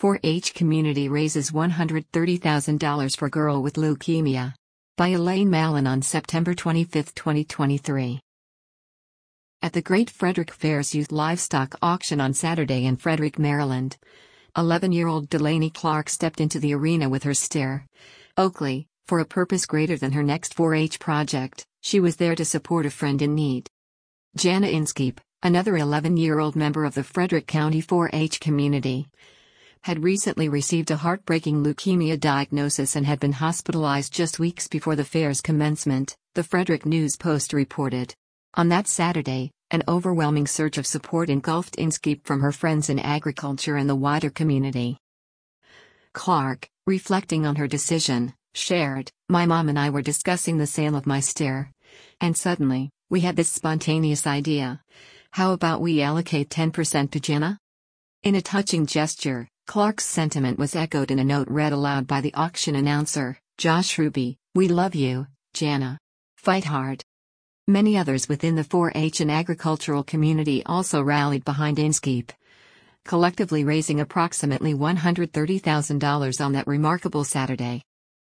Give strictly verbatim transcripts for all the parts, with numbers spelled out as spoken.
four H community raises one hundred thirty thousand dollars for girl with leukemia. By Elaine Mallon on September twenty-fifth, twenty twenty-three. At the Great Frederick Fair's Youth Livestock Auction on Saturday in Frederick, Maryland, eleven-year-old Delaney Clark stepped into the arena with her steer, Oakley, for a purpose greater than her next four H project. She was there to support a friend in need. Jana Inskeep, another eleven-year-old member of the Frederick County four H community, had recently received a heartbreaking leukemia diagnosis and had been hospitalized just weeks before the fair's commencement, the Frederick News Post reported. On that Saturday, an overwhelming surge of support engulfed Inskeep from her friends in agriculture and the wider community. Clark, reflecting on her decision, shared, "My mom and I were discussing the sale of my steer. And suddenly, we had this spontaneous idea. How about we allocate ten percent to Jana?" In a touching gesture, Clark's sentiment was echoed in a note read aloud by the auction announcer, Josh Ruby. "We love you, Jana. Fight hard." Many others within the four H and agricultural community also rallied behind Inskeep, collectively raising approximately one hundred thirty thousand dollars on that remarkable Saturday.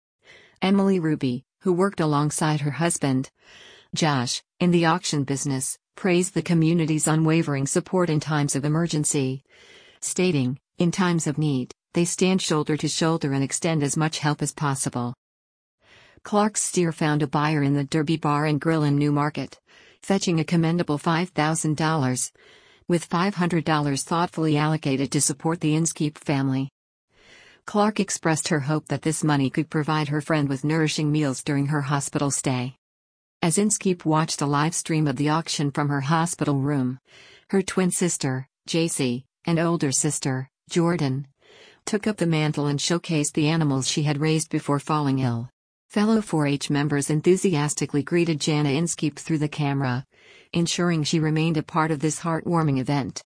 Emily Ruby, who worked alongside her husband, Josh, in the auction business, praised the community's unwavering support in times of emergency, stating, "In times of need, they stand shoulder to shoulder and extend as much help as possible." Clark's steer found a buyer in the Derby Bar and Grill in Newmarket, fetching a commendable five thousand dollars, with five hundred dollars thoughtfully allocated to support the Inskeep family. Clark expressed her hope that this money could provide her friend with nourishing meals during her hospital stay. As Inskeep watched a live stream of the auction from her hospital room, her twin sister, J C, and older sister, Jordan, took up the mantle and showcased the animals she had raised before falling ill. Fellow four H members enthusiastically greeted Jana Inskeep through the camera, ensuring she remained a part of this heartwarming event.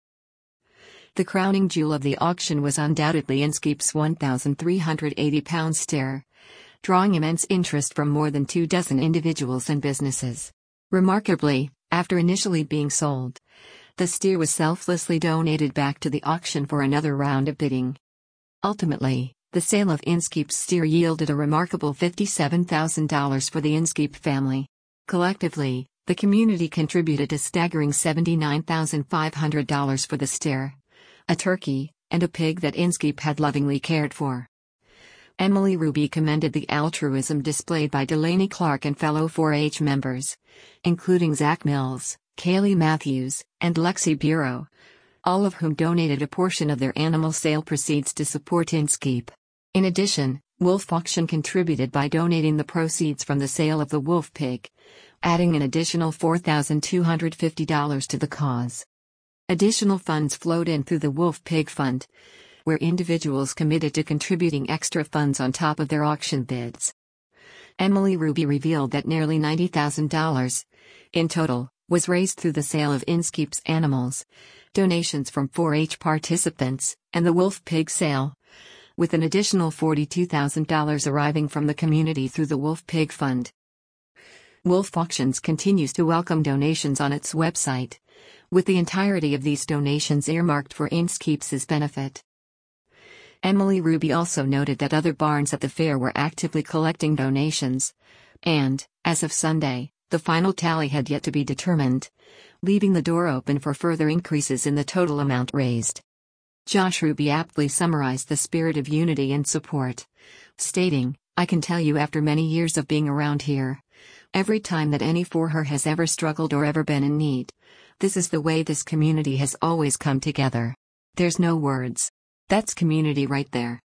The crowning jewel of the auction was undoubtedly Inskeep's one thousand three hundred eighty pound steer, drawing immense interest from more than two dozen individuals and businesses. Remarkably, after initially being sold, the steer was selflessly donated back to the auction for another round of bidding. Ultimately, the sale of Inskeep's steer yielded a remarkable fifty-seven thousand dollars for the Inskeep family. Collectively, the community contributed a staggering seventy-nine thousand five hundred dollars for the steer, a turkey, and a pig that Inskeep had lovingly cared for. Emily Ruby commended the altruism displayed by Delaney Clark and fellow four H members, including Zach Mills, Kaylee Matthews, and Lexi Bureau, all of whom donated a portion of their animal sale proceeds to support Inskeep. In addition, Wolf Auction contributed by donating the proceeds from the sale of the wolf pig, adding an additional four thousand two hundred fifty dollars to the cause. Additional funds flowed in through the Wolf Pig Fund, where individuals committed to contributing extra funds on top of their auction bids. Emily Ruby revealed that nearly ninety thousand dollars, in total, was raised through the sale of Inskeep's animals, donations from four H participants, and the wolf pig sale, with an additional forty-two thousand dollars arriving from the community through the Wolf Pig Fund. Wolf Auctions continues to welcome donations on its website, with the entirety of these donations earmarked for Inskeep's benefit. Emily Ruby also noted that other barns at the fair were actively collecting donations, and, as of Sunday, the final tally had yet to be determined, leaving the door open for further increases in the total amount raised. Josh Ruby aptly summarized the spirit of unity and support, stating, "I can tell you after many years of being around here, every time that any for her has ever struggled or ever been in need, this is the way this community has always come together. There's no words. That's community right there."